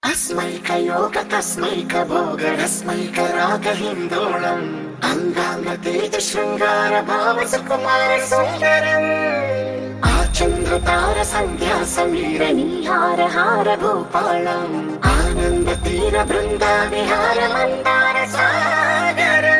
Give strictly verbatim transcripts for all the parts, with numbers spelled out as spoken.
अस्मैकयोग तस्मैक भोगरस्मैक रागहिन्दोळम् अङ्गाङ्गतेज शृङ्गार भाव सुकुमार सुन्दरम् आचन्द्रतार सन्ध्या समीर नीहार हार भूपालम् आनन्द तीर बृन्दा विहार मन्दार सागरम्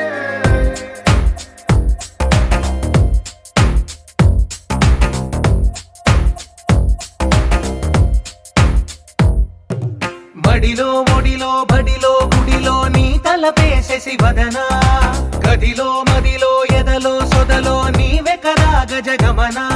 మడిలో ఒడిలో బడిలో గుడిలో నీ తలపేసేసి వదనా గదిలో మదిలో ఎదలో సొదలో నీవే కదా గజగమనా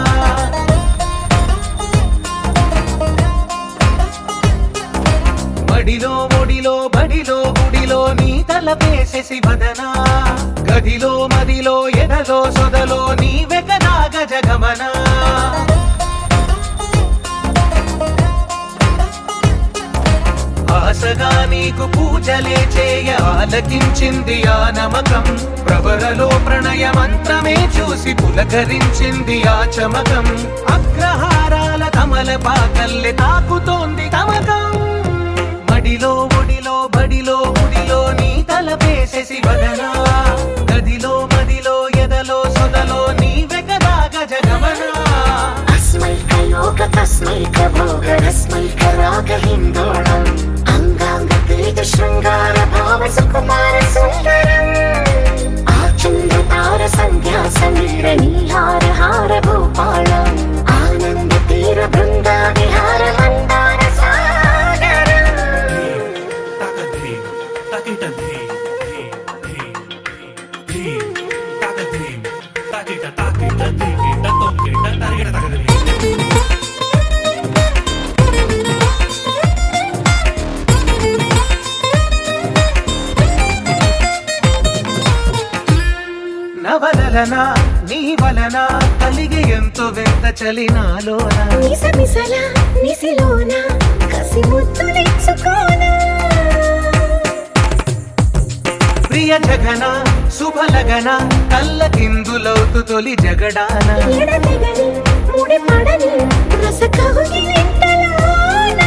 మడిలో ఒడిలో బడిలో గుడిలో నీ తలపేసేసి వదనా గదిలో మదిలో ఎదలో సొదలో నీవే కదా గజగమనా ఆశగా నీకు పూజలే చేయ ఆలకించింది ఆ నమకం ప్రవరలో ప్రణయ మంత్రమే చూసి పులకరించింది ఆ చమకం అగ్రహారాల కమల పాకల్లె తాకుతోంది తమకం మడిలో ఒడిలో బడిలో గుడిలో నీ తలపేసేసి వదనా గదిలో మదిలో ఎదలో సొదలో నీవే కదా గజగమనా अस्मैकयोग तस्मैक भोगरस्मैक रागहिन्दोळम् अंगांगतेज शृंगार भाव सुकुमार सुंदरम् आचन्द्रतार सन्ध्या समीर नीहार हार भूपालम् आनन्द तीर बृन्दा विहार मन्दार सागरम् నవలన నీ వలన కలిగి ఎంతో వెంత చలినాలోన నిసమిసల నిసిలోన కసి ముద్దులిచ్చుకోన ప్రియ జగన శుభలగన కళ్ళకిందులవుతు తొలి జగడాన ఎడతెగని ముడి పడని రస కౌగిలింతలోన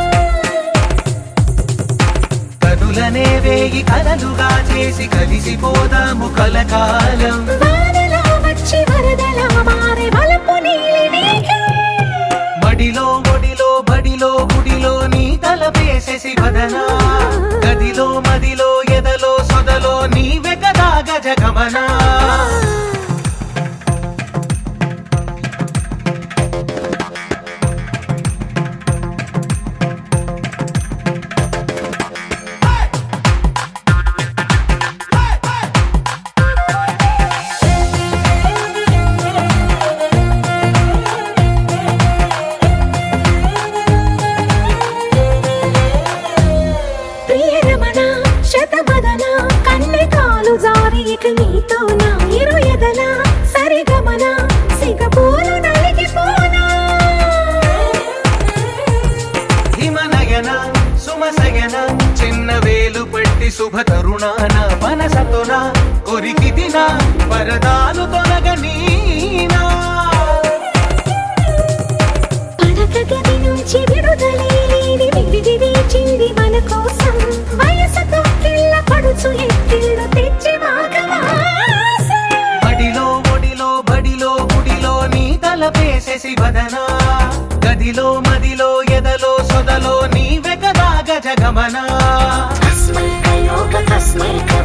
కనులనే వేగి కలలుగా చేసి కలిసిపోదాము కలకాలం వానలా వచ్చి వరదలా మారే వలపు నీలి మేఘం మడిలో ఒడిలో బడిలో గుడిలో నీ తలపేసేసి వదనా గదిలో మదిలో ఎదలో సొదలో నీవే కదా గజగమనా నీతో నా ఇరు ఎదల సరిగమన సిగపూలు నలిగిపోనా హిమనయన సుమసయన చిన్న వేలు పట్టి శుభ తరుణాన మనసతోన కొరికి దిన వరదాలు తొలగనీనా పడక గది నుంచి విడుదలే లేని విడిది వేచింది మన కోసం వయసుతో కిళ్ళ పడుచు ఎత్తిళ్ళు తెచ్చి మడిలో ఒడిలో బడిలో గుడిలో నీ తలపేసేసి వదనా గదిలో మదిలో ఎదలో సొదలో నీవే కదా గజగమనా अस्मैकयोग तस्मैक